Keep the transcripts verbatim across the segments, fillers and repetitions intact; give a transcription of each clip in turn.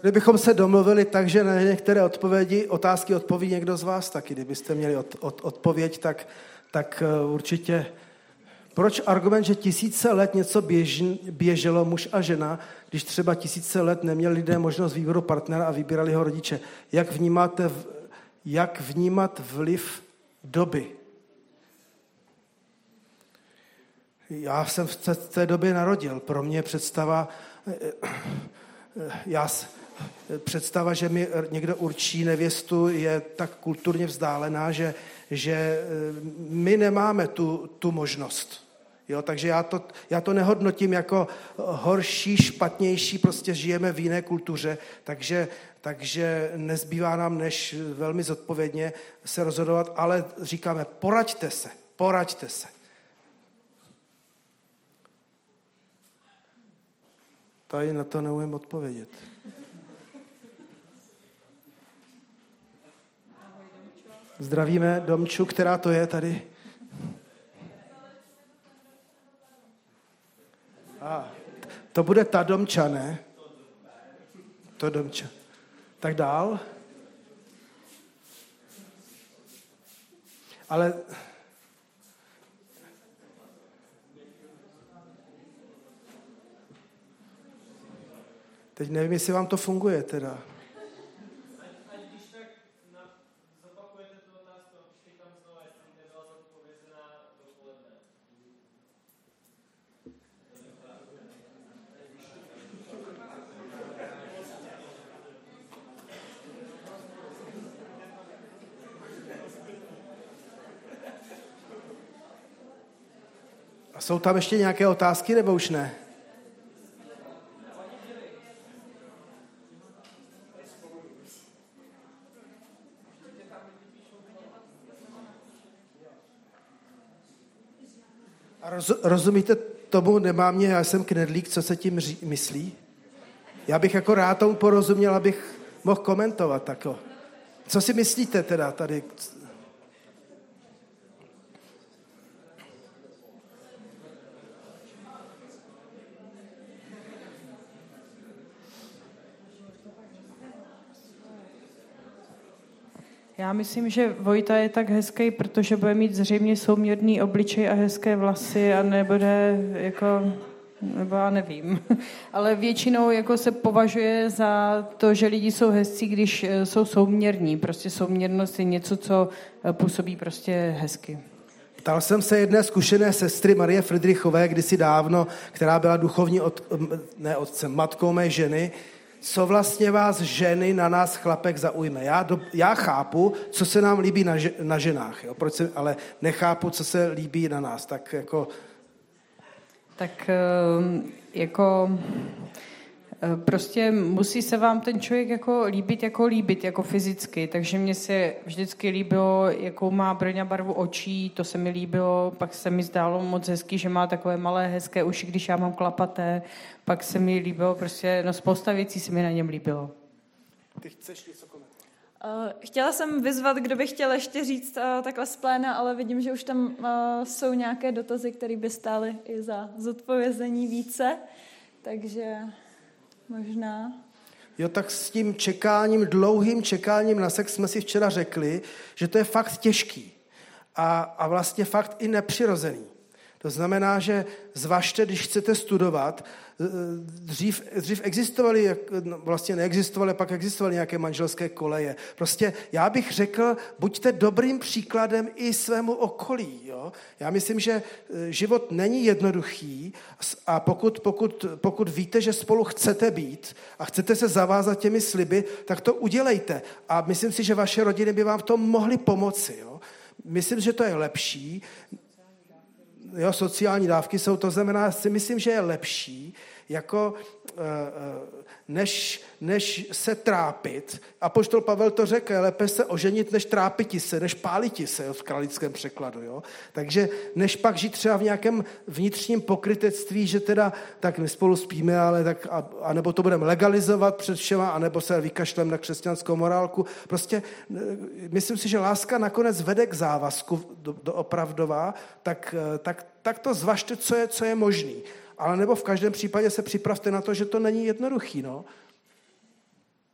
kdybychom se domluvili tak, že na některé odpovědi, otázky odpoví někdo z vás taky, kdybyste měli od, od, odpověď, tak, tak určitě. Proč argument, že tisíce let něco běž, běželo muž a žena, když třeba tisíce let neměli lidé možnost výběru partnera a vybírali ho rodiče? Jak vnímáte, jak vnímat vliv doby? Já jsem v té době narodil. Pro mě představa, já, představa, že mi někdo určí nevěstu, je tak kulturně vzdálená, že, že my nemáme tu, tu možnost. Jo, takže já to, já to nehodnotím jako horší, špatnější, prostě žijeme v jiné kultuře, takže, takže nezbývá nám, než velmi zodpovědně se rozhodovat, ale říkáme, poraďte se, poraďte se. Tady na to neumím odpovědět. Zdravíme Domču, která to je tady. A, to bude ta Domča, ne? To Domča. Tak dál. Ale teď nevím, jestli vám to funguje teda. A jsou tam ještě nějaké otázky, nebo už ne? A roz, rozumíte tomu, nemá mě, já jsem knedlík, co se tím ří, myslí? Já bych jako rád tomu porozuměl, abych mohl komentovat tako. Co si myslíte teda tady? Já myslím, že Vojta je tak hezký, protože bude mít zřejmě souměrný obličej a hezké vlasy a nebude jako, nebo já nevím. Ale většinou jako se považuje za to, že lidi jsou hezcí, když jsou souměrní. Prostě souměrnost je něco, co působí prostě hezky. Ptal jsem se jedné zkušené sestry Marie Friedrichové kdysi dávno, která byla duchovní od, ne otcem, matkou mé ženy, co vlastně vás ženy na nás chlapek zaujme. Já, do, já chápu, co se nám líbí na, na ženách, jo? Proč se, ale nechápu, co se líbí na nás. Tak jako... Tak jako... Prostě musí se vám ten člověk jako líbit, jako líbit, jako fyzicky. Takže mně se vždycky líbilo, jakou má Brňa barvu očí, to se mi líbilo, pak se mi zdálo moc hezký, že má takové malé hezké uši, když já mám klapaté, pak se mi líbilo, prostě, no spousta věcí se mi na něm líbilo. Ty chceš něco komentovat? Uh, chtěla jsem vyzvat, kdo by chtěl ještě říct uh, takhle z pléna, ale vidím, že už tam uh, jsou nějaké dotazy, které by stály i za zodpovězení více, takže... Možná. Jo, tak s tím čekáním, dlouhým čekáním na sex jsme si včera řekli, že to je fakt těžký a, a vlastně fakt i nepřirozený. To znamená, že zvažte, když chcete studovat, dřív, dřív existovaly, vlastně neexistovaly, pak existovaly nějaké manželské koleje. Prostě já bych řekl, buďte dobrým příkladem i svému okolí. Jo? Já myslím, že život není jednoduchý a pokud, pokud, pokud víte, že spolu chcete být a chcete se zavázat těmi sliby, tak to udělejte. A myslím si, že vaše rodiny by vám v tom mohly pomoci. Jo? Myslím, že to je lepší. Jo, sociální dávky jsou, to znamená, si myslím, že je lepší, jako než, než se trápit. Apoštol Pavel to řekl, je lépe se oženit, než trápiti se, než páliti se, jo, v kralickém překladu. Jo. Takže než pak žít třeba v nějakém vnitřním pokrytectví, že teda tak my spolu spíme, ale tak, a, a nebo to budeme legalizovat před všema, anebo se vykašlem na křesťanskou morálku. Prostě myslím si, že láska nakonec vede k závazku do, do opravdová, tak, tak, tak to zvažte, co je, co je možný. Ale nebo v každém případě se připravte na to, že to není jednoduchý, no.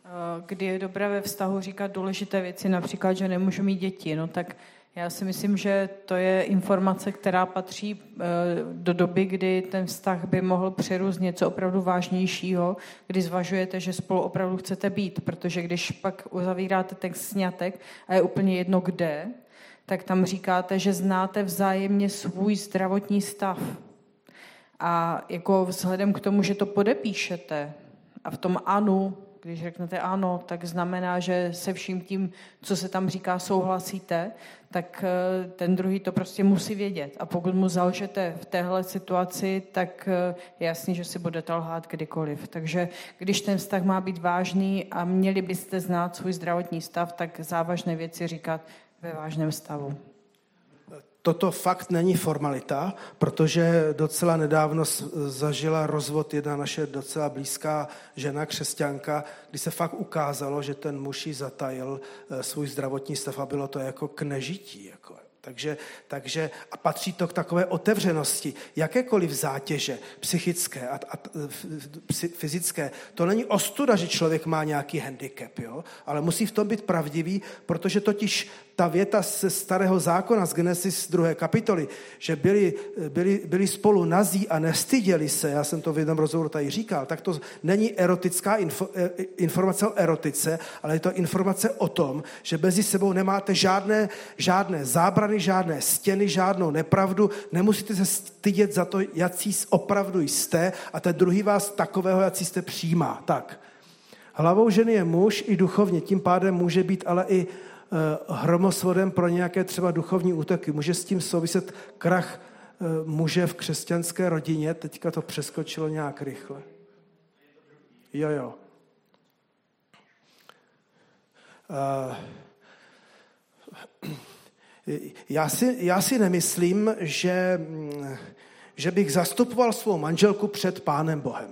Kdy je dobré ve vztahu říkat důležité věci, například, že nemůžu mít děti, no tak já si myslím, že to je informace, která patří do doby, kdy ten vztah by mohl přerůst něco opravdu vážnějšího, kdy zvažujete, že spolu opravdu chcete být, protože když pak uzavíráte text sňatek a je úplně jedno kde, tak tam říkáte, že znáte vzájemně svůj zdravotní stav. A jako vzhledem k tomu, že to podepíšete a v tom ano, když řeknete ano, tak znamená, že se vším tím, co se tam říká, souhlasíte, tak ten druhý to prostě musí vědět. A pokud mu zalžete v téhle situaci, tak je jasný, že si budete lhát kdykoliv. Takže když ten vztah má být vážný a měli byste znát svůj zdravotní stav, tak závažné věci říkat ve vážném stavu. Toto fakt není formalita, protože docela nedávno zažila rozvod jedna naše docela blízká žena, křesťanka, kdy se fakt ukázalo, že ten muž jí zatajil svůj zdravotní stav a bylo to jako k nežití. Jako. Takže, takže a patří to k takové otevřenosti. Jakékoliv zátěže psychické a, a fyzické, to není ostuda, že člověk má nějaký handicap, jo? Ale musí v tom být pravdivý, protože totiž ta věta ze starého zákona, z Genesis druhé kapitoly, že byli, byli, byli spolu nazí a nestyděli se, já jsem to v jednom rozhovoru tady říkal, tak to není erotická info, informace o erotice, ale je to informace o tom, že mezi sebou nemáte žádné, žádné zábrany, žádné stěny, žádnou nepravdu, nemusíte se stydět za to, jací opravdu jste a ten druhý vás takového, jací jste přijímá. Tak. Hlavou ženy je muž i duchovně, tím pádem může být ale i hromosvodem pro nějaké třeba duchovní útoky. Může s tím souviset krach muže v křesťanské rodině. Teďka to přeskočilo nějak rychle. Jo, jo. Já si, já si nemyslím, že, že bych zastupoval svou manželku před Pánem Bohem.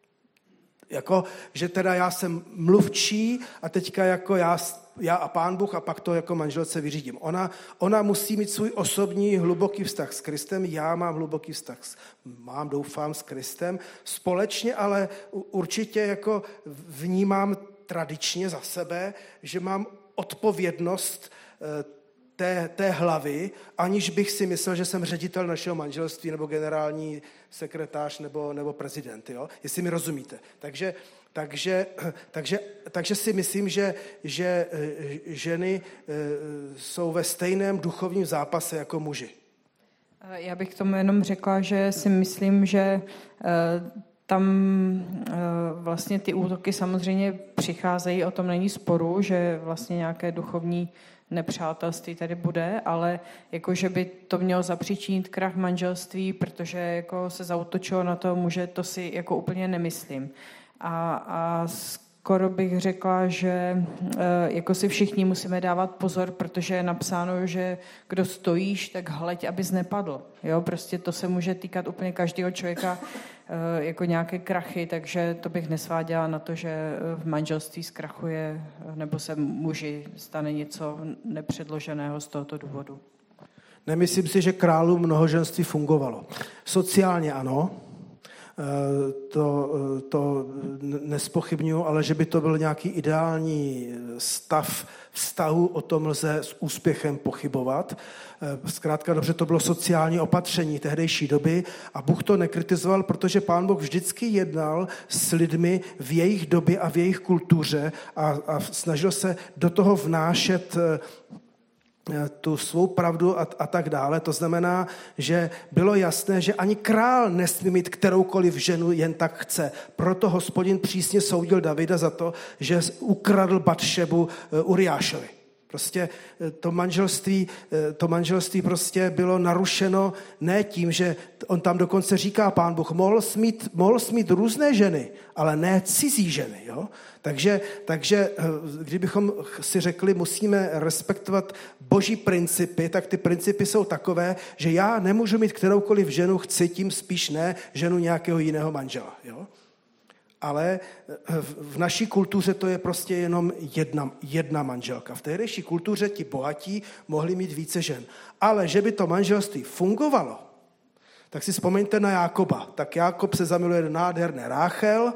Jako, že teda já jsem mluvčí a teďka jako já, já a Pán Bůh a pak to jako manželce vyřídím. Ona, ona musí mít svůj osobní hluboký vztah s Kristem, já mám hluboký vztah, s, mám doufám s Kristem, společně, ale určitě jako vnímám tradičně za sebe, že mám odpovědnost té, té hlavy, aniž bych si myslel, že jsem ředitel našeho manželství nebo generální sekretář nebo, nebo prezident, jo? Jestli mi rozumíte. Takže, takže, takže, takže si myslím, že, že ženy jsou ve stejném duchovním zápase jako muži. Já bych k tomu jenom řekla, že si myslím, že tam vlastně ty útoky samozřejmě přicházejí, o tom není sporu, že vlastně nějaké duchovní nepřátelství tady bude, ale jako, že by to mělo zapříčinit krach manželství, protože jako se zaútočilo na to muže, to si jako úplně nemyslím. A, a skoro bych řekla, že jako si všichni musíme dávat pozor, protože je napsáno, že kdo stojíš, tak hleď, abys nepadl. Jo, prostě to se může týkat úplně každého člověka, jako nějaké krachy, takže to bych nesváděla na to, že v manželství zkrachuje nebo se muži stane něco nepředloženého z tohoto důvodu. Nemyslím si, že králům mnohoženství fungovalo. Sociálně ano, to, to nespochybnuju, ale že by to byl nějaký ideální stav vztahu, o tom lze s úspěchem pochybovat. Zkrátka dobře, to bylo sociální opatření tehdejší doby a Bůh to nekritizoval, protože Pán Bůh vždycky jednal s lidmi v jejich době a v jejich kultuře a, a snažil se do toho vnášet tu svou pravdu a, a tak dále. To znamená, že bylo jasné, že ani král nesmí mít kteroukoliv ženu jen tak chce. Proto Hospodin přísně soudil Davida za to, že ukradl Batšebu Uriášovi. Prostě to manželství, to manželství prostě bylo narušeno ne tím, že on tam dokonce říká Pán Bůh, mohl smít, mohl smít různé ženy, ale ne cizí ženy. Jo? Takže, takže kdybychom si řekli, musíme respektovat boží principy, tak ty principy jsou takové, že já nemůžu mít kteroukoliv ženu, chci tím spíš ne ženu nějakého jiného manžela. Jo? Ale v naší kultuře to je prostě jenom jedna, jedna manželka. V tehdejší kultuře ti bohatí mohli mít více žen. Ale že by to manželství fungovalo, tak si vzpomeňte na Jákoba. Tak Jákob se zamiluje do nádherné Ráchel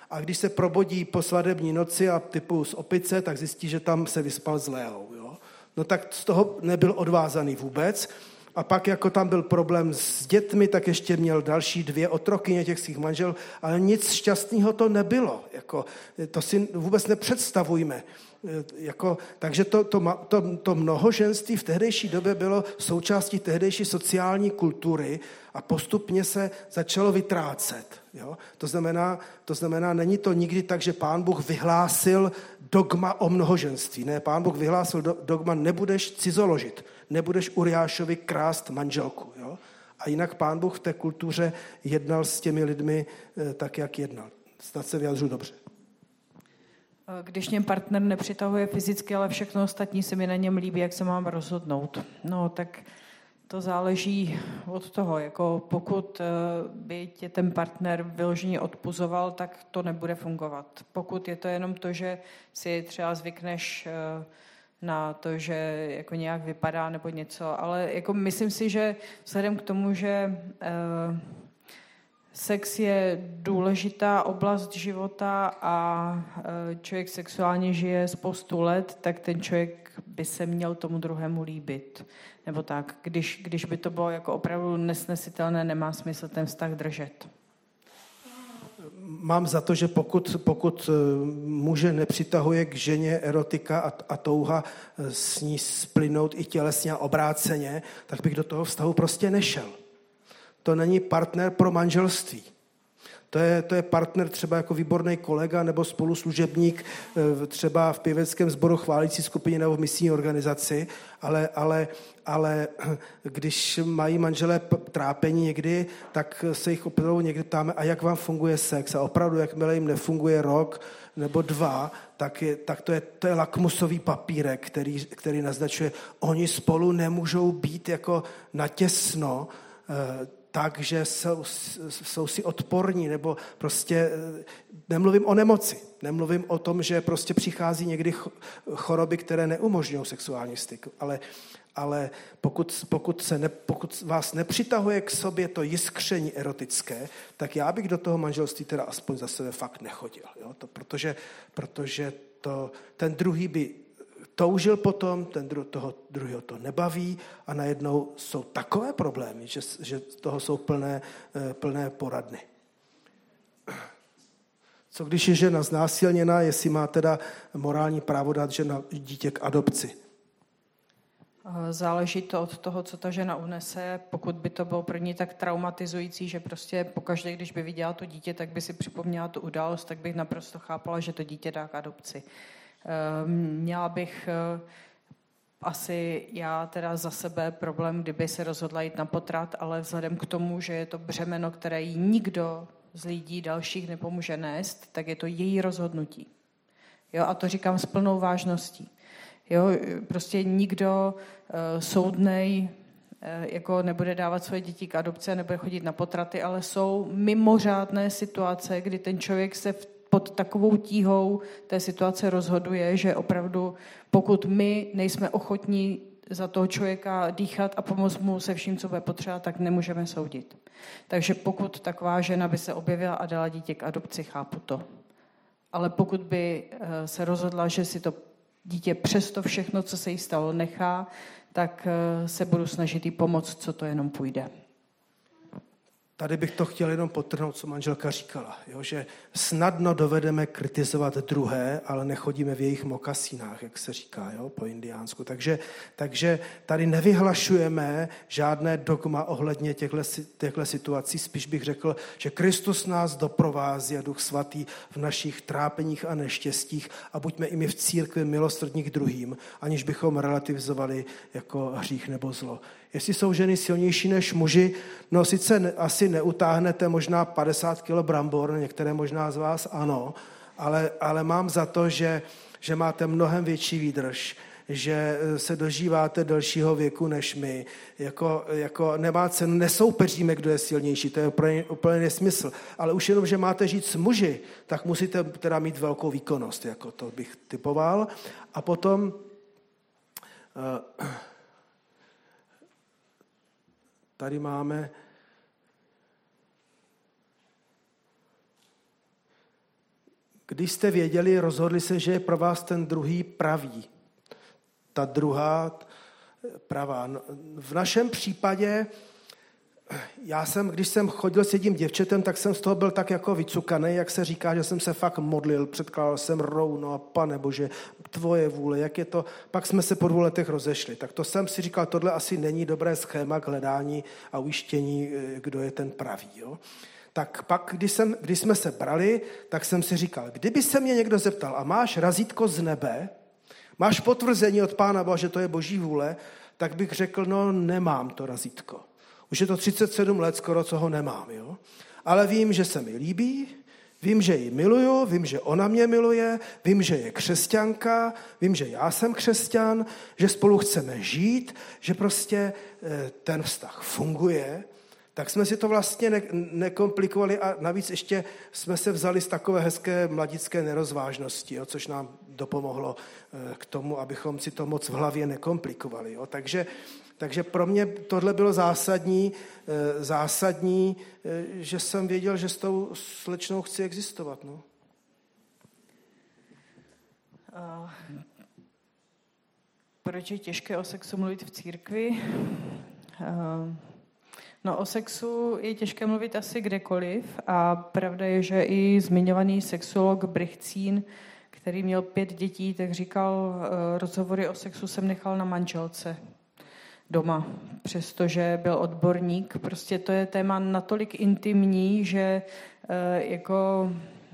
A když se probodí po svadební noci a typu z opice, tak zjistí, že tam se vyspal s Léou. Jo? No tak z toho nebyl odvázaný vůbec. A pak jako tam byl problém s dětmi, tak ještě měl další dvě otrokyně těch svých manžel, ale nic šťastného to nebylo. Jako, to si vůbec nepředstavujme. Jako, takže to, to, to, to mnohoženství v tehdejší době bylo součástí tehdejší sociální kultury a postupně se začalo vytrácet. Jo? To znamená, to znamená, není to nikdy tak, že Pán Bůh vyhlásil dogma o mnohoženství. Ne, Pán Bůh vyhlásil dogma, nebudeš cizoložit, nebudeš Uriášovi krást manželku. Jo? A jinak Pán Bůh v té kultuře jednal s těmi lidmi tak, jak jednal. Snad se vyjadřu dobře. Když mě partner nepřitahuje fyzicky, ale všechno ostatní se mi na něm líbí, jak se mám rozhodnout. No, tak to záleží od toho. Jako pokud by tě ten partner vyloženě odpuzoval, tak to nebude fungovat. Pokud je to jenom to, že si třeba zvykneš na to, že jako nějak vypadá nebo něco, ale jako myslím si, že vzhledem k tomu, že sex je důležitá oblast života a člověk sexuálně žije spoustu let, tak ten člověk by se měl tomu druhému líbit. Nebo tak, když, když by to bylo jako opravdu nesnesitelné, nemá smysl ten vztah držet. Mám za to, že pokud, pokud muže nepřitahuje k ženě erotika a, a touha s ní splynout i tělesně a obráceně, tak bych do toho vztahu prostě nešel. To není partner pro manželství. To je, to je partner třeba jako výborný kolega nebo spoluslužebník třeba v pěveckém sboru, chválící skupině nebo v misijní organizaci, ale, ale, ale když mají manželé trápení někdy, tak se jich opravdu někdy ptáme, a jak vám funguje sex? A opravdu, jakmile jim nefunguje rok nebo dva, tak, je, tak to, je, to je lakmusový papírek, který, který naznačuje, oni spolu nemůžou být jako natěsno, takže jsou, jsou si odporní, nebo prostě nemluvím o nemoci, nemluvím o tom, že prostě přichází někdy choroby, které neumožňují sexuální styk, ale, ale pokud, pokud, se ne, pokud vás nepřitahuje k sobě to jiskření erotické, tak já bych do toho manželství teda aspoň za sebe fakt nechodil, jo? To, protože, protože to, ten druhý by toužil potom, ten dru, toho druhého to nebaví a najednou jsou takové problémy, že, že toho jsou plné, plné poradny. Co když je žena znásilněná, jestli má teda morální právo dát žena dítě k adopci? Záleží to od toho, co ta žena unese. Pokud by to bylo pro ní tak traumatizující, že prostě pokaždé, když by viděla to dítě, tak by si připomněla tu událost, tak bych naprosto chápala, že to dítě dá k adopci. Měla bych asi já teda za sebe problém, kdyby se rozhodla jít na potrat, ale vzhledem k tomu, že je to břemeno, které jí nikdo z lidí dalších nepomůže nést, tak je to její rozhodnutí. Jo, a to říkám s plnou vážností. Jo, prostě nikdo uh, soudnej uh, jako nebude dávat svoje děti k adopci, nebude chodit na potraty, ale jsou mimořádné situace, kdy ten člověk se v pod takovou tíhou té situace rozhoduje, že opravdu pokud my nejsme ochotní za toho člověka dýchat a pomoct mu se vším, co bude potřeba, tak nemůžeme soudit. Takže pokud taková žena by se objevila a dala dítě k adopci, chápu to. Ale pokud by se rozhodla, že si to dítě přesto všechno, co se jí stalo, nechá, tak se budu snažit jí pomoct, co to jenom půjde. Tady bych to chtěl jenom podtrhnout, co manželka říkala, jo? Že snadno dovedeme kritizovat druhé, ale nechodíme v jejich mokasínách, jak se říká, jo? Po indiánsku. Takže, takže tady nevyhlašujeme žádné dogma ohledně těchto situací, spíš bych řekl, že Kristus nás doprovází a Duch Svatý v našich trápeních a neštěstích a buďme i my v církvi milosrdní k druhým, aniž bychom relativizovali jako hřích nebo zlo. Jestli jsou ženy silnější než muži, no sice ne, asi neutáhnete možná padesát kilo brambor, některé možná z vás ano, ale, ale mám za to, že, že máte mnohem větší výdrž, že se dožíváte delšího věku než my. Jako, jako nemá cenu, nesoupeříme, kdo je silnější, to je úplně, úplně nesmysl. Ale už jenom, že máte žít s muži, tak musíte teda mít velkou výkonnost, jako to bych typoval. A potom... Uh, Tady máme když jste věděli, rozhodli se, že je pro vás ten druhý pravý. Ta druhá pravá. V našem případě, já jsem, když jsem chodil s jedním děvčetem, tak jsem z toho byl tak jako vycukaný, jak se říká, že jsem se fakt modlil, předkládal jsem rouno a Pane Bože, tvoje vůle, jak je to. Pak jsme se po dvou letech rozešli. Tak to jsem si říkal, tohle asi není dobré schéma k hledání a ujištění, kdo je ten pravý. Jo? Tak pak, když, jsem, když jsme se brali, tak jsem si říkal, kdyby se mě někdo zeptal, a máš razítko z nebe, máš potvrzení od Pána Boha, že to je Boží vůle, tak bych řekl, no nemám to razítko. Už je to třicet sedm let skoro, co ho nemám. Jo? Ale vím, že se mi líbí, vím, že ji miluju, vím, že ona mě miluje, vím, že je křesťanka, vím, že já jsem křesťan, že spolu chceme žít, že prostě ten vztah funguje. Tak jsme si to vlastně ne- nekomplikovali a navíc ještě jsme se vzali z takové hezké mladické nerozvážnosti, jo, což nám dopomohlo k tomu, abychom si to moc v hlavě nekomplikovali. Jo. Takže, takže pro mě tohle bylo zásadní, zásadní, že jsem věděl, že s tou slečnou chci existovat. No. Uh, proč je těžké o sexu mluvit v církvi? Uh, No o sexu je těžké mluvit asi kdekoliv a pravda je, že i zmiňovaný sexuolog Brychcín, který měl pět dětí, tak říkal, rozhovory o sexu jsem nechal na manželce doma, přestože byl odborník. Prostě to je téma natolik intimní, že jako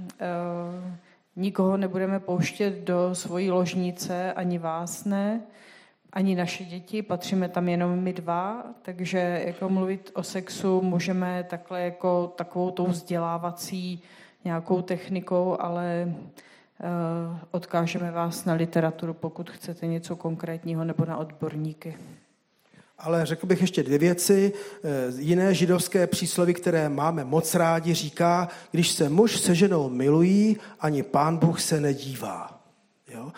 nikoho nebudeme pouštět do svojí ložnice, ani vás ne, ani naše děti, patříme tam jenom my dva, takže jako mluvit o sexu můžeme takhle jako takovou tou vzdělávací nějakou technikou, ale uh, odkážeme vás na literaturu, pokud chcete něco konkrétního, nebo na odborníky. Ale řekl bych ještě dvě věci. Jiné židovské přísloví, které máme moc rádi, říká, když se muž se ženou milují, ani Pán Bůh se nedívá. Jo?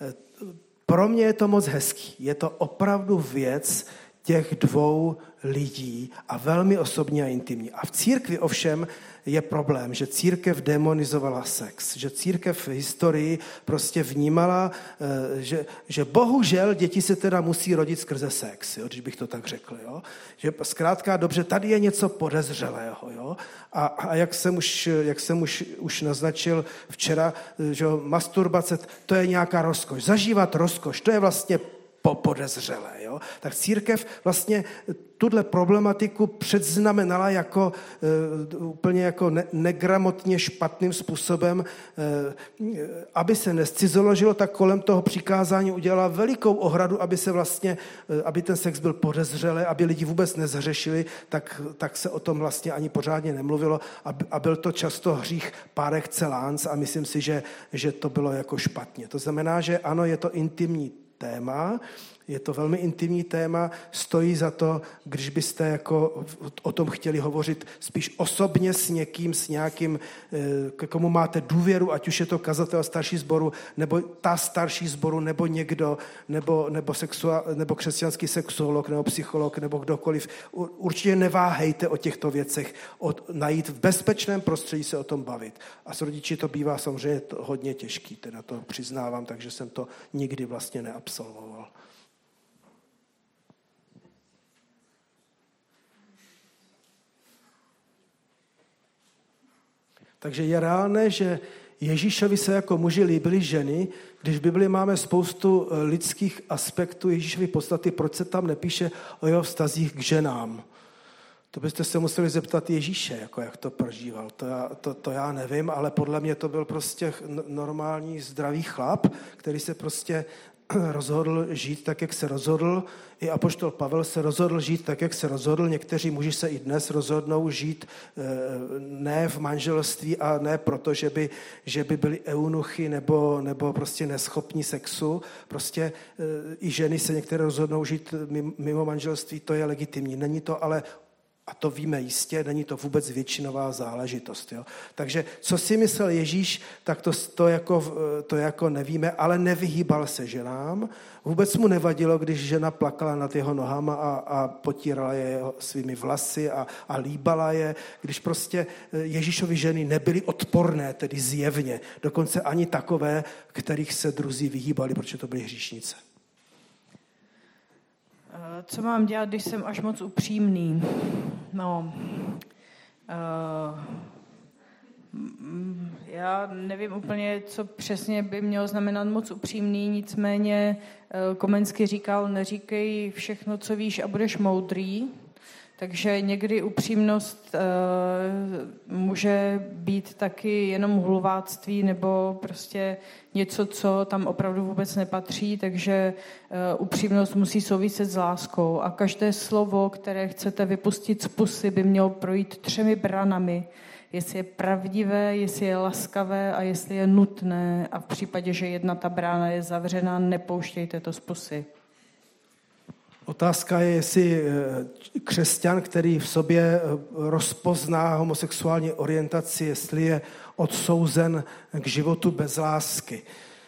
Pro mě je to moc hezký. Je to opravdu věc těch dvou lidí a velmi osobní a intimní. A v církvi ovšem je problém, že církev demonizovala sex, že církev v historii prostě vnímala, že, že bohužel děti se teda musí rodit skrze sex, jo, když bych to tak řekl. Jo. Že zkrátka dobře, tady je něco podezřelého. Jo. A, a jak jsem, už, jak jsem už, už naznačil včera, že masturbace, to je nějaká rozkoš. Zažívat rozkoš, to je vlastně podezřelé. Jo? Tak církev vlastně tuhle problematiku předznamenala jako uh, úplně jako ne- negramotně špatným způsobem, uh, aby se nescizoložilo, tak kolem toho přikázání udělala velikou ohradu, aby se vlastně, uh, aby ten sex byl podezřelý, aby lidi vůbec nezhřešili, tak, tak se o tom vlastně ani pořádně nemluvilo a, a byl to často hřích par excellence a myslím si, že, že to bylo jako špatně. To znamená, že ano, je to intimní téma, je to velmi intimní téma, stojí za to, když byste jako o tom chtěli hovořit spíš osobně s někým, s nějakým, k komu máte důvěru, ať už je to kazatel starší sboru, nebo ta starší sboru, nebo někdo, nebo, nebo, sexuál, nebo křesťanský sexuolog, nebo psycholog, nebo kdokoliv. Určitě neváhejte o těchto věcech, od, najít v bezpečném prostředí se o tom bavit. A s rodiči to bývá samozřejmě hodně těžký, teda to přiznávám, takže jsem to nikdy vlastně neabsolvoval. Takže je reálné, že Ježíšovi se jako muži líbily ženy, když v Bibli máme spoustu lidských aspektů Ježíšovy podstaty, proč se tam nepíše o jeho vztazích k ženám? To byste se museli zeptat Ježíše, jako jak to prožíval. To já, to, to já nevím, ale podle mě to byl prostě normální zdravý chlap, který se prostě rozhodl žít tak, jak se rozhodl. I apoštol Pavel se rozhodl žít tak, jak se rozhodl. Někteří muži se i dnes rozhodnou žít ne v manželství a ne proto, že by, že by byli eunuchy nebo, nebo prostě neschopní sexu. Prostě i ženy se některé rozhodnou žít mimo manželství, to je legitimní. Není to ale A to víme jistě, není to vůbec většinová záležitost. Jo? Takže co si myslel Ježíš, tak to, to, jako, to jako nevíme, ale nevyhýbal se ženám. Vůbec mu nevadilo, když žena plakala nad jeho nohama a, a potírala je svými vlasy a, a líbala je, když prostě Ježíšovi ženy nebyly odporné, tedy zjevně. Dokonce ani takové, kterých se druzí vyhýbali, protože to byly hříšnice. Co mám dělat, když jsem až moc upřímný? No, uh, já nevím úplně, co přesně by mělo znamenat moc upřímný, nicméně uh, Komensky říkal, neříkej všechno, co víš a budeš moudrý. Takže někdy upřímnost uh, může být taky jenom hulváctví nebo prostě něco, co tam opravdu vůbec nepatří, takže uh, upřímnost musí souviset s láskou a každé slovo, které chcete vypustit z pusy, by mělo projít třemi branami, jestli je pravdivé, jestli je laskavé a jestli je nutné a v případě, že jedna ta brána je zavřená, nepouštějte to z pusy. Otázka je, jestli křesťan, který v sobě rozpozná homosexuální orientaci, jestli je odsouzen k životu bez lásky.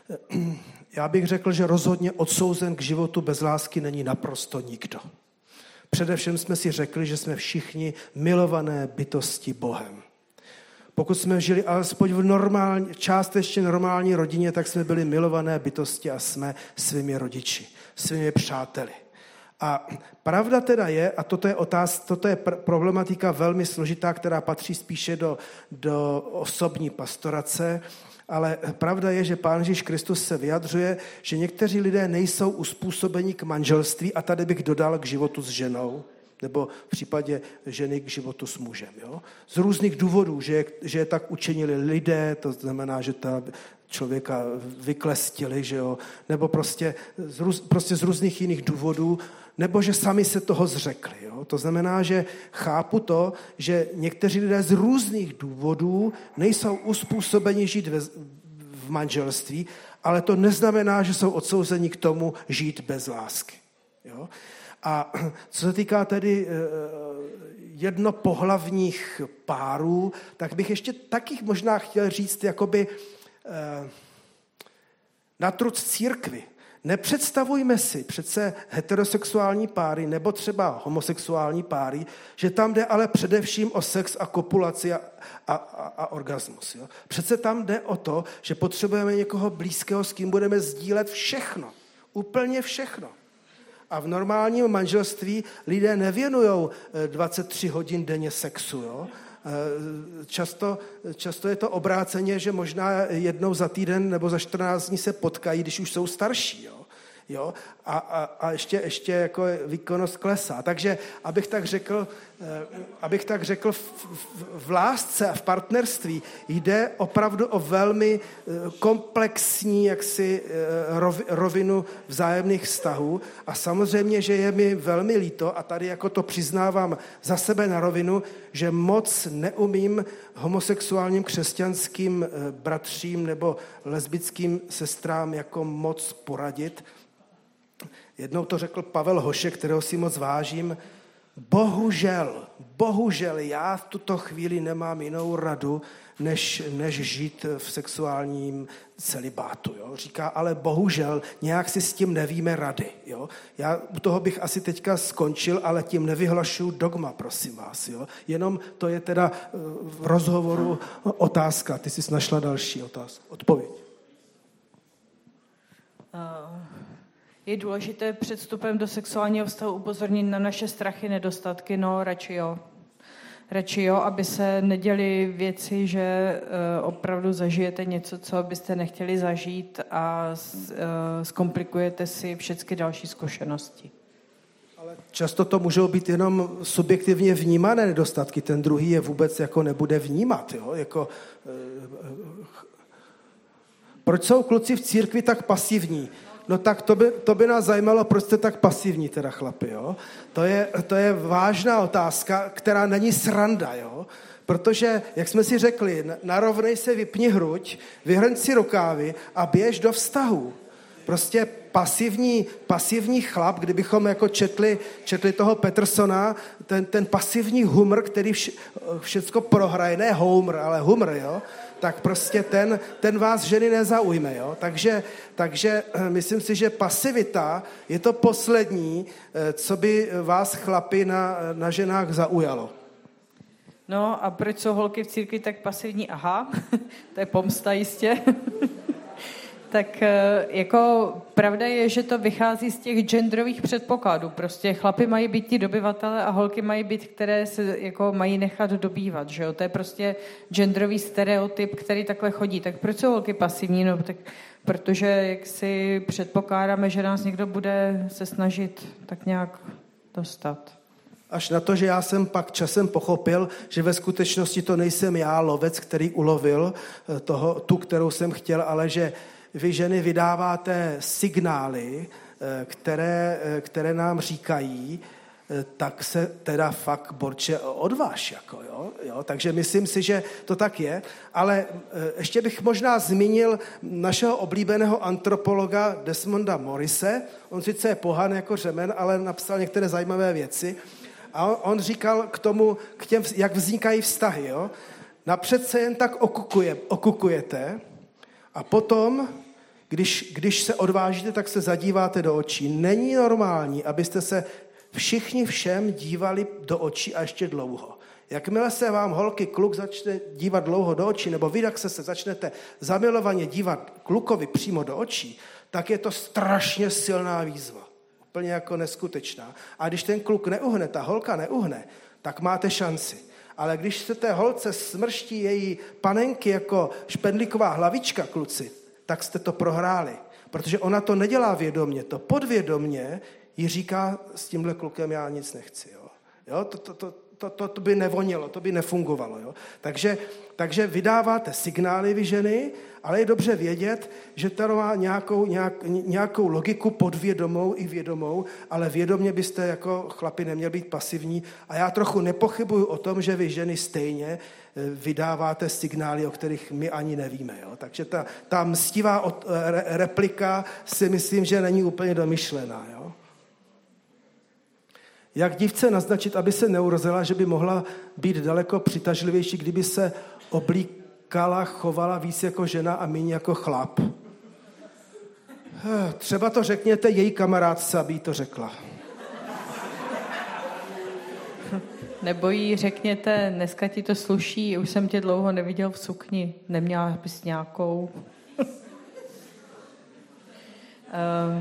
Já bych řekl, že rozhodně odsouzen k životu bez lásky není naprosto nikdo. Především jsme si řekli, že jsme všichni milované bytosti Bohem. Pokud jsme žili alespoň v normální, částečně normální rodině, tak jsme byli milované bytosti a jsme svými rodiči, svými přáteli. A pravda teda je, a toto je, otáz, toto je pr- problematika velmi složitá, která patří spíše do, do osobní pastorace, ale pravda je, že Pán Ježíš Kristus se vyjadřuje, že někteří lidé nejsou uspůsobeni k manželství a tady bych dodal k životu s ženou, nebo v případě ženy k životu s mužem. Jo? Z různých důvodů, že, že je tak učinili lidé, to znamená, že ta člověka vyklestili, že jo? Nebo prostě z, růz, prostě z různých jiných důvodů, nebo že sami se toho zřekli. Jo? To znamená, že chápu to, že někteří lidé z různých důvodů nejsou uspůsobeni žít ve, v manželství, ale to neznamená, že jsou odsouzeni k tomu žít bez lásky. Jo? A co se týká tedy jednopohlavních párů, tak bych ještě taky možná chtěl říct jakoby na truc církvi. Nepředstavujme si přece heterosexuální páry nebo třeba homosexuální páry, že tam jde ale především o sex a kopulaci a, a, a, a orgasmus. Jo? Přece tam jde o to, že potřebujeme někoho blízkého, s kým budeme sdílet všechno. Úplně všechno. A v normálním manželství lidé nevěnujou dvacet tři hodin denně sexu. Jo? Často, často je to obráceně, že možná jednou za týden nebo za čtrnáct dní se potkají, když už jsou starší. Jo? Jo? A, a, a ještě, ještě jako výkonnost klesá. Takže abych tak řekl, abych tak řekl v, v, v lásce a v partnerství jde opravdu o velmi komplexní jaksi rovinu vzájemných vztahů a samozřejmě, že je mi velmi líto a tady jako to přiznávám za sebe na rovinu, že moc neumím homosexuálním křesťanským bratřím nebo lesbickým sestrám jako moc poradit. Jednou to řekl Pavel Hošek, kterého si moc vážím. Bohužel, bohužel já v tuto chvíli nemám jinou radu, než, než žít v sexuálním celibátu. Jo? Říká, ale bohužel nějak si s tím nevíme rady. Jo? Já u toho bych asi teďka skončil, ale tím nevyhlašuju dogma, prosím vás. Jo? Jenom to je teda v rozhovoru otázka. Ty jsi našla další otázku. Odpověď. Uh... Je důležité před vstupem do sexuálního vztahu upozornit na naše strachy, nedostatky, no radši jo. Radši jo, aby se neděly věci, že uh, opravdu zažijete něco, co byste nechtěli zažít a uh, zkomplikujete si všechny další zkušenosti. Ale často to můžou být jenom subjektivně vnímané nedostatky, ten druhý je vůbec jako nebude vnímat. Jo? Jako, uh, proč jsou kluci v církvi tak pasivní? No tak to by, to by nás zajímalo, proč jste tak pasivní teda chlapi, jo? To je, to je vážná otázka, která není sranda, jo? Protože, jak jsme si řekli, narovnej se, vypni hruď, vyhrň si rukávy a běž do vztahu. prostě pasivní, pasivní chlap, kdybychom jako četli, četli toho Petersona, ten, ten pasivní humor, který vš, všecko prohraje, ne Homer, ale humor, jo, tak prostě ten, ten vás ženy nezaujme. Jo? Takže, takže myslím si, že pasivita je to poslední, co by vás chlapi na, na ženách zaujalo. No a proč jsou holky v církvi tak pasivní? Aha, to je pomsta jistě. Tak jako pravda je, že to vychází z těch genderových předpokladů. Prostě chlapi mají být ti dobyvatele a holky mají být, které se jako mají nechat dobývat. Že jo? To je prostě genderový stereotyp, který takhle chodí. Tak proč jsou holky pasivní? No, tak protože jak si předpokládáme, že nás někdo bude se snažit tak nějak dostat. Až na to, že já jsem pak časem pochopil, že ve skutečnosti to nejsem já, lovec, který ulovil toho, tu, kterou jsem chtěl, ale že vy ženy vydáváte signály, které, které nám říkají, tak se teda fakt, borče, odváž. Jako, jo? Jo? Takže myslím si, že to tak je. Ale ještě bych možná zmínil našeho oblíbeného antropologa Desmonda Morrise. On sice je pohan jako řemen, ale napsal některé zajímavé věci. A on, on říkal k tomu, k těm, jak vznikají vztahy. Jo? Napřed se jen tak okukuje, okukujete a potom, když, když se odvážíte, tak se zadíváte do očí. Není normální, abyste se všichni všem dívali do očí a ještě dlouho. Jakmile se vám holky, kluk začne dívat dlouho do očí, nebo vy, jak se, se začnete zamilovaně dívat klukovi přímo do očí, tak je to strašně silná výzva. Úplně jako neskutečná. A když ten kluk neuhne, ta holka neuhne, tak máte šanci. Ale když se té holce smrští její panenky jako špendlíková hlavička, kluci, tak jste to prohráli. Protože ona to nedělá vědomě, to podvědomě jí říká, s tímhle klukem já nic nechci. Jo? Jo? To, to, to, to, to, to by nevonilo, to by nefungovalo. Jo? Takže, takže vydáváte signály vy ženy, ale je dobře vědět, že to má nějakou, nějak, nějakou logiku podvědomou i vědomou, ale vědomě byste jako chlapi neměli být pasivní. A já trochu nepochybuju o tom, že vy ženy stejně vydáváte signály, o kterých my ani nevíme. Jo? Takže ta, ta mstivá od, re, replika si myslím, že není úplně domyšlená. Jo? Jak dívce naznačit, aby se neurozila, že by mohla být daleko přitažlivější, kdyby se oblíkala, chovala víc jako žena a méně jako chlap? Třeba to řekněte její kamarádce, aby jí to řekla. Nebo jí řekněte, dneska ti to sluší, už jsem tě dlouho neviděl v sukni, neměla bys nějakou. uh, uh,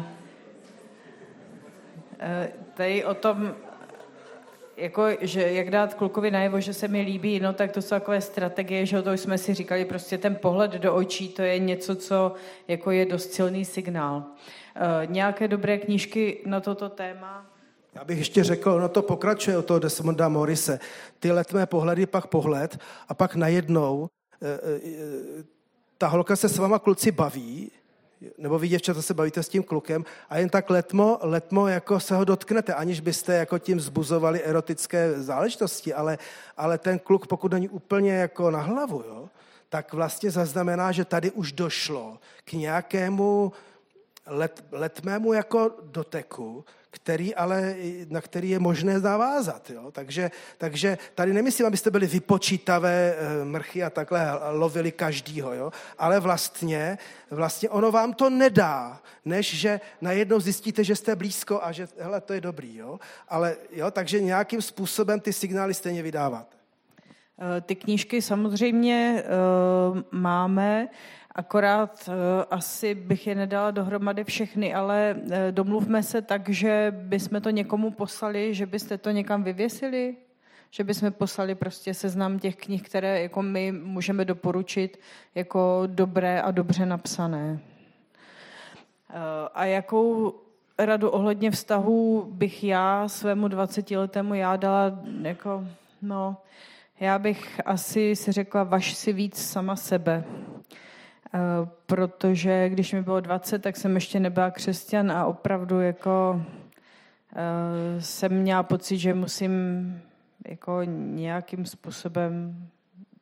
tady o tom, jako, že jak dát klukovi najevo, že se mi líbí, no tak to jsou takové strategie, že to už jsme si říkali, prostě ten pohled do očí, to je něco, co jako je dost silný signál. Uh, nějaké dobré knížky na toto téma? Já bych ještě řekl, no to pokračuje od toho Desmonda Morrise. Ty letmé pohledy, pak pohled a pak najednou e, e, ta holka se s váma kluci baví, nebo vy děvčata se bavíte s tím klukem a jen tak letmo, letmo jako se ho dotknete, aniž byste jako tím vzbuzovali erotické záležitosti, ale, ale ten kluk, pokud není úplně jako na hlavu, jo, tak vlastně zaznamená, že tady už došlo k nějakému let, letmému jako doteku, který ale, na který je možné navázat. Jo? Takže, takže tady nemyslím, abyste byli vypočítavé mrchy a takhle lovili každýho, jo? Ale vlastně, vlastně ono vám to nedá, než že najednou zjistíte, že jste blízko a že hele, to je dobrý. Jo? Ale, jo? Takže nějakým způsobem ty signály stejně vydáváte. Ty knížky samozřejmě uh, máme, akorát uh, asi bych je nedala dohromady všechny, ale uh, domluvme se tak, že bychom to někomu poslali, že byste to někam vyvěsili, že bychom poslali prostě seznam těch knih, které jako my můžeme doporučit jako dobré a dobře napsané. Uh, a jakou radu ohledně vztahů bych já svému dvacetiletému já dala jako, no... Já bych asi si řekla, važ si víc sama sebe. Uh, protože když mi bylo dvacet, tak jsem ještě nebyla křesťan a opravdu jako uh, jsem měla pocit, že musím jako nějakým způsobem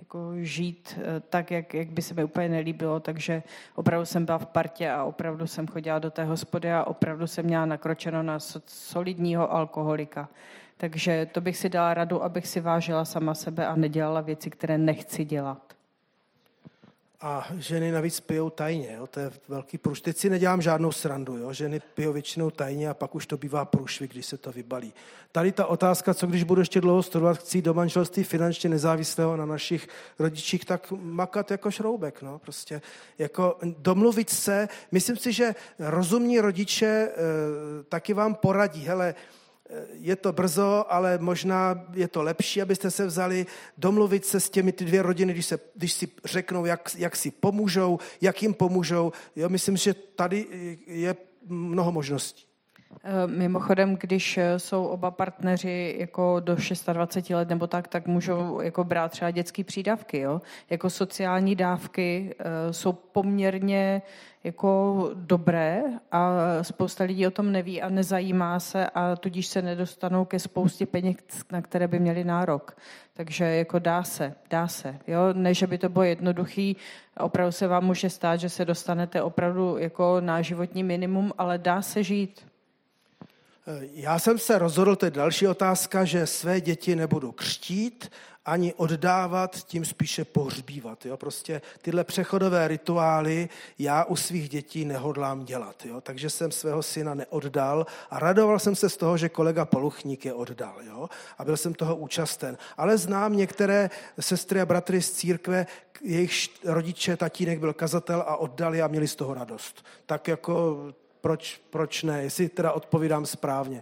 jako žít tak, jak, jak by se mi úplně nelíbilo, takže opravdu jsem byla v partě a opravdu jsem chodila do té hospody a opravdu jsem měla nakročeno na solidního alkoholika. Takže to bych si dala radu, abych si vážila sama sebe a nedělala věci, které nechci dělat. A ženy navíc pijou tajně, jo? To je velký průšvih. Teď si nedělám žádnou srandu, jo? Ženy pijou většinou tajně a pak už to bývá průšvih, když se to vybalí. Tady ta otázka, co když budu ještě dlouho studovat, chci do manželství finančně nezávislého na našich rodičích, tak makat jako šroubek, no, prostě jako domluvit se. Myslím si, že rozumní rodiče e, taky vám poradí, hele, je to brzo, ale možná je to lepší, abyste se vzali, domluvit se s těmi ty dvě rodiny, když, se, když si řeknou, jak, jak si pomůžou, jak jim pomůžou. Jo, myslím, že tady je mnoho možností. Mimochodem, když jsou oba partneři jako do dvacet šest let nebo tak, tak můžou jako brát třeba dětský přídavky. Jo? Jako sociální dávky jsou poměrně jako dobré a spousta lidí o tom neví a nezajímá se a tudíž se nedostanou ke spoustě peněz, na které by měli nárok. Takže jako dá se, dá se. Jo? Ne, že by to bylo jednoduchý, opravdu se vám může stát, že se dostanete opravdu jako na životní minimum, ale dá se žít. Já jsem se rozhodl, to je další otázka, že své děti nebudu křtít, ani oddávat, tím spíše pohřbívat. Jo? Prostě tyhle přechodové rituály já u svých dětí nehodlám dělat. Jo? Takže jsem svého syna neoddal a radoval jsem se z toho, že kolega Poluchník je oddal. Jo? A byl jsem toho účasten. Ale znám některé sestry a bratry z církve, jejich rodiče, tatínek byl kazatel a oddali a měli z toho radost. Tak jako proč, proč ne? Jestli teda odpovídám správně.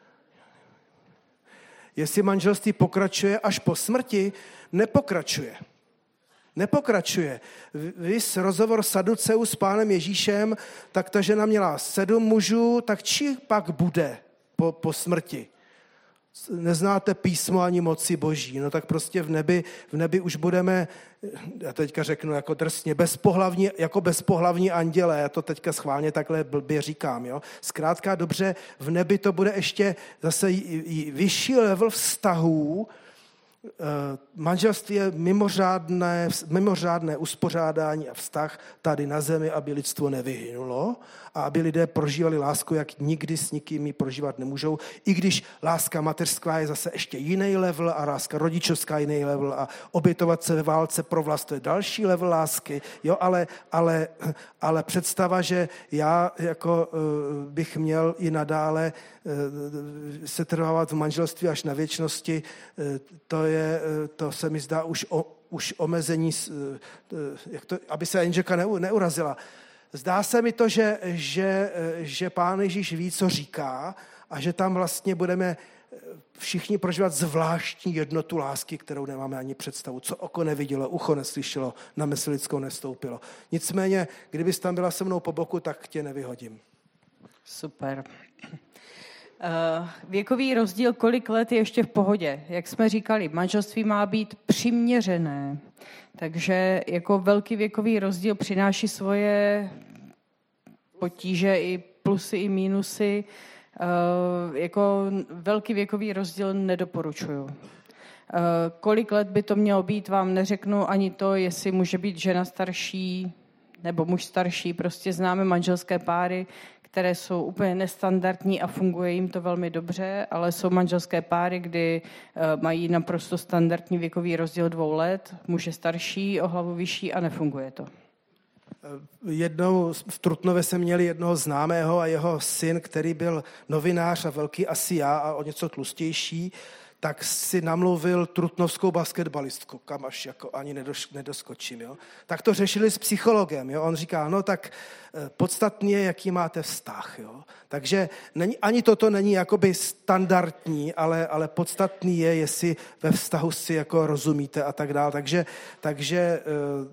Jestli manželství pokračuje až po smrti, nepokračuje. Nepokračuje. Vys rozhovor Saduceů s pánem Ježíšem, tak ta žena měla sedm mužů, tak či pak bude po, po smrti? Neznáte písmo ani moci boží, no tak prostě v nebi, v nebi už budeme, já teďka řeknu jako drsně, bezpohlavní, jako bezpohlavní andělé, já to teďka schválně takhle blbě říkám, jo. Zkrátka dobře, v nebi to bude ještě zase vyšší level vztahů. Manželství je mimořádné, mimořádné uspořádání a vztah tady na zemi, aby lidstvo nevyhynulo a aby lidé prožívali lásku, jak nikdy s nikým ji prožívat nemůžou, i když láska mateřská je zase ještě jiný level a láska rodičovská jiný level a obětovat se ve válce pro vlast, to je další level lásky, jo, ale, ale, ale představa, že já jako uh, bych měl i nadále uh, se trvávat v manželství až na věčnosti, uh, to je, uh, to se mi zdá už, o, už omezení, uh, jak to, aby se Angelka neurazila. Zdá se mi to, že, že, že Pán Ježíš ví, co říká a že tam vlastně budeme všichni prožívat zvláštní jednotu lásky, kterou nemáme ani představu. Co oko nevidělo, ucho neslyšelo, na mysl lidskou nestoupilo. Nicméně, kdybys tam byla se mnou po boku, tak tě nevyhodím. Super. Uh, věkový rozdíl, kolik let je ještě v pohodě? Jak jsme říkali, manželství má být přiměřené. Takže jako velký věkový rozdíl přináší svoje potíže i plusy i mínusy. Uh, jako velký věkový rozdíl nedoporučuju. Uh, kolik let by to mělo být, vám neřeknu ani to, jestli může být žena starší nebo muž starší. Prostě známe manželské páry, které jsou úplně nestandardní a funguje jim to velmi dobře, ale jsou manželské páry, kdy uh, mají naprosto standardní věkový rozdíl dvou let, muž je starší, o hlavu vyšší a nefunguje to. Jednou v Trutnově jsme měli jednoho známého a jeho syn, který byl novinář a velký asi já a o něco tlustější, tak si namluvil trutnovskou basketbalistku, kam až jako ani nedoš, nedoskočím. Jo? Tak to řešili s psychologem. Jo? On říká, no tak podstatný je, jaký máte vztah. Jo? Takže není, ani toto není jakoby standardní, ale, ale podstatný je, jestli ve vztahu si jako rozumíte a tak dále. Takže, takže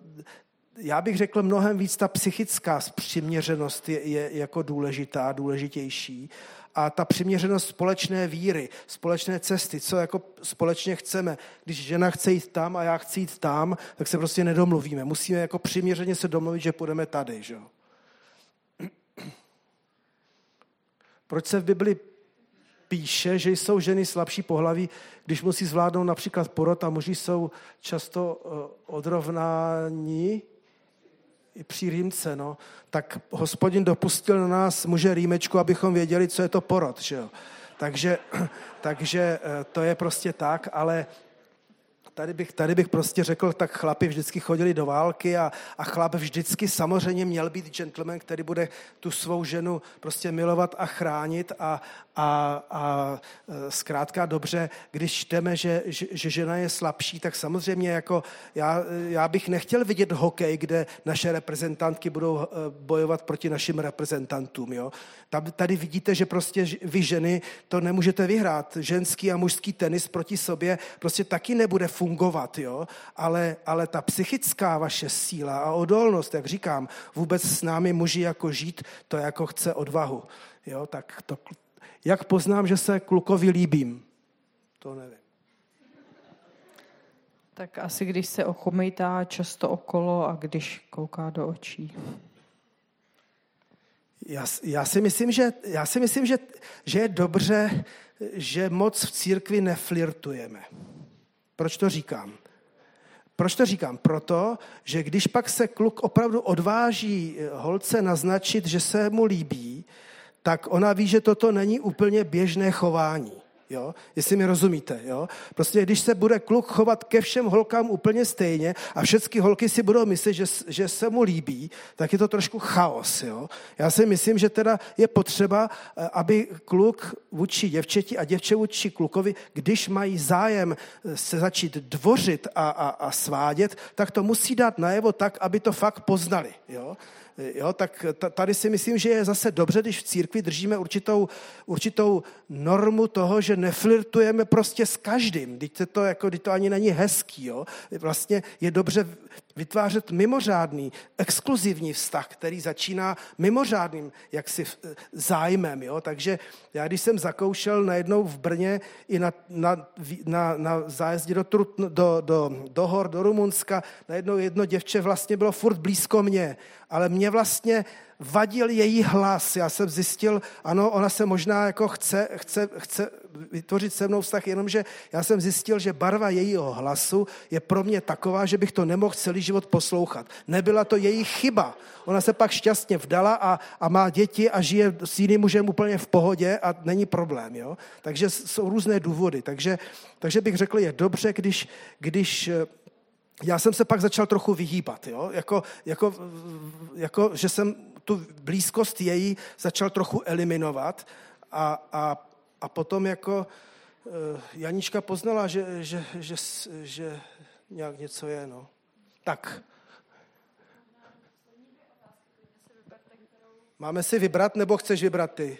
já bych řekl mnohem víc, ta psychická přiměřenost je, je jako důležitá, důležitější. A ta přiměřenost společné víry, společné cesty, co jako společně chceme. Když žena chce jít tam a já chci jít tam, tak se prostě nedomluvíme. Musíme jako přiměřeně se domluvit, že půjdeme tady. Že? Proč se v Bibli píše, že jsou ženy slabší pohlaví, když musí zvládnout například porod a muži jsou často odrovnáni i při rýmce, no, tak Hospodin dopustil na nás muže rýmečku, abychom věděli, co je to porod, že jo. Takže, takže to je prostě tak, ale Tady bych, tady bych prostě řekl, tak chlapi vždycky chodili do války a, a chlap vždycky samozřejmě měl být gentleman, který bude tu svou ženu prostě milovat a chránit a, a, a zkrátka dobře, když čteme, že, že, že žena je slabší, tak samozřejmě jako já, já bych nechtěl vidět hokej, kde naše reprezentantky budou bojovat proti našim reprezentantům. Jo? Tady vidíte, že prostě vy ženy to nemůžete vyhrát. Ženský a mužský tenis proti sobě prostě taky nebude fungovat. fungovat, jo? Ale, ale ta psychická vaše síla a odolnost, jak říkám, vůbec s námi muži jako žít, to jako chce odvahu. Jo? Tak to, jak poznám, že se klukovi líbím? To nevím. Tak asi když se ochomejtá často okolo a když kouká do očí. Já, já si myslím, že, já si myslím že, že je dobře, že moc v církvi neflirtujeme. Proč to říkám? Proč to říkám? Proto, že když pak se kluk opravdu odváží holce naznačit, že se mu líbí, tak ona ví, že toto není úplně běžné chování. Jo? Jestli mi rozumíte. Jo? Prostě když se bude kluk chovat ke všem holkám úplně stejně a všechny holky si budou myslet, že, že se mu líbí, tak je to trošku chaos. Jo? Já si myslím, že teda je potřeba, aby kluk vůči děvčeti a děvče vůči klukovi, když mají zájem se začít dvořit a, a, a svádět, tak to musí dát najevo tak, aby to fakt poznali. Jo? Jo, tak tady si myslím, že je zase dobře, když v církvi držíme určitou, určitou normu toho, že neflirtujeme prostě s každým. Teď to, jako, teď to ani není hezký. Jo. Vlastně je dobře vytvářet mimořádný, exkluzivní vztah, který začíná mimořádným jaksi zájmem. Jo. Takže já, když jsem zakoušel najednou v Brně i na, na, na, na zájezdě do, Trutno, do, do, do hor, do Rumunska, najednou jedno děvče vlastně bylo furt blízko mě, ale mě vlastně vadil její hlas. Já jsem zjistil, ano, ona se možná jako chce, chce, chce vytvořit se mnou vztah, jenomže já jsem zjistil, že barva jejího hlasu je pro mě taková, že bych to nemohl celý život poslouchat. Nebyla to její chyba. Ona se pak šťastně vdala a, a má děti a žije s jiným mužem úplně v pohodě a není problém. Jo? Takže jsou různé důvody. Takže, takže bych řekl, je dobře, když, když já jsem se pak začal trochu vyhýbat, jo? Jako, jako, jako, že jsem tu blízkost její začal trochu eliminovat a, a, a potom jako Janička poznala, že, že, že, že nějak něco je. No. Tak. Máme si vybrat, nebo chceš vybrat ty?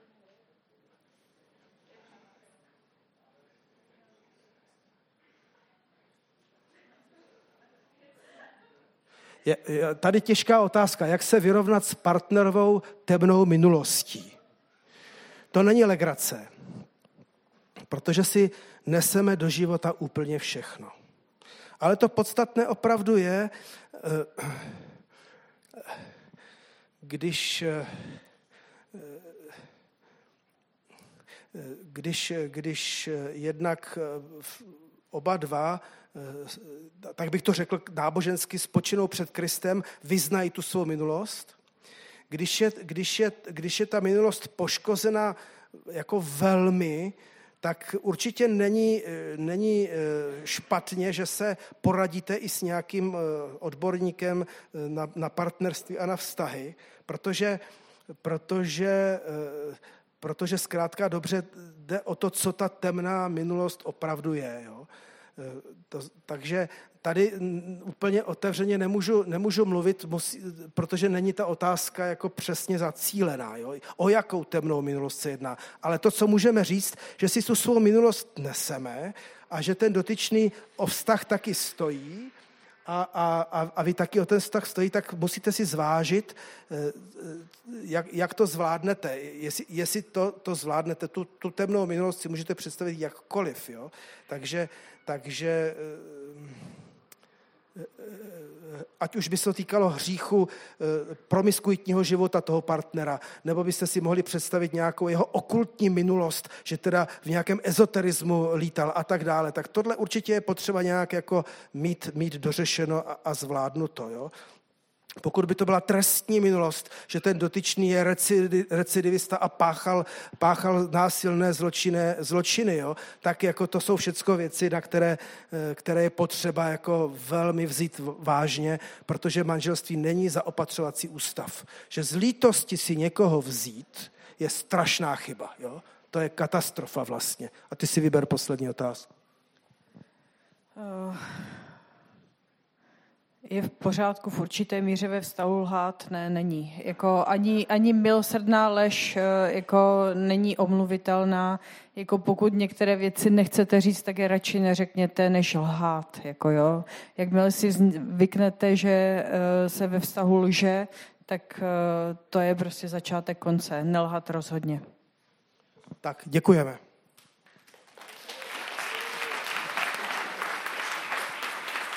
Je, je tady těžká otázka, jak se vyrovnat s partnerovou temnou minulostí. To není legrace, protože si neseme do života úplně všechno. Ale to podstatné opravdu je, když, když, když jednak oba dva, tak bych to řekl nábožensky, spočinou před Kristem, vyznají tu svou minulost. Když je, když je, když je ta minulost poškozena jako velmi, tak určitě není, není špatně, že se poradíte i s nějakým odborníkem na, na partnerství a na vztahy, protože, protože, protože zkrátka dobře jde o to, co ta temná minulost opravdu je. Jo? To, takže tady úplně otevřeně nemůžu, nemůžu mluvit, musí, protože není ta otázka jako přesně zacílená. Jo? O jakou temnou minulost se jedná. Ale to, co můžeme říct, že si tu svou minulost neseme a že ten dotyčný o vztah taky stojí a, a, a vy taky o ten vztah stojí, tak musíte si zvážit, jak, jak to zvládnete. Jestli, jestli to, to zvládnete, tu, tu temnou minulost si můžete představit jakkoliv. Jo? Takže, takže ať už by se to týkalo hříchu promiskuitního života toho partnera, nebo byste si mohli představit nějakou jeho okultní minulost, že teda v nějakém ezoterismu lítal a tak dále, tak tohle určitě je potřeba nějak jako mít, mít dořešeno a, a zvládnuto, jo. Pokud by to byla trestní minulost, že ten dotyčný je recidivista a páchal, páchal násilné zločiny, zločiny jo, tak jako to jsou všecko věci, na které, které je potřeba jako velmi vzít vážně, protože manželství není zaopatřovací ústav. Že z lítosti si někoho vzít je strašná chyba. Jo. To je katastrofa vlastně. A ty si vyber poslední otázku. Uh... Je v pořádku v určité míře ve vztahu lhát? Ne, není. Jako ani, ani milosrdná lež jako není omluvitelná. Jako pokud některé věci nechcete říct, tak je radši neřekněte, než lhát. Jako jo. Jakmile si zvyknete, že se ve vztahu lže, tak to je prostě začátek konce. Nelhat rozhodně. Tak, děkujeme.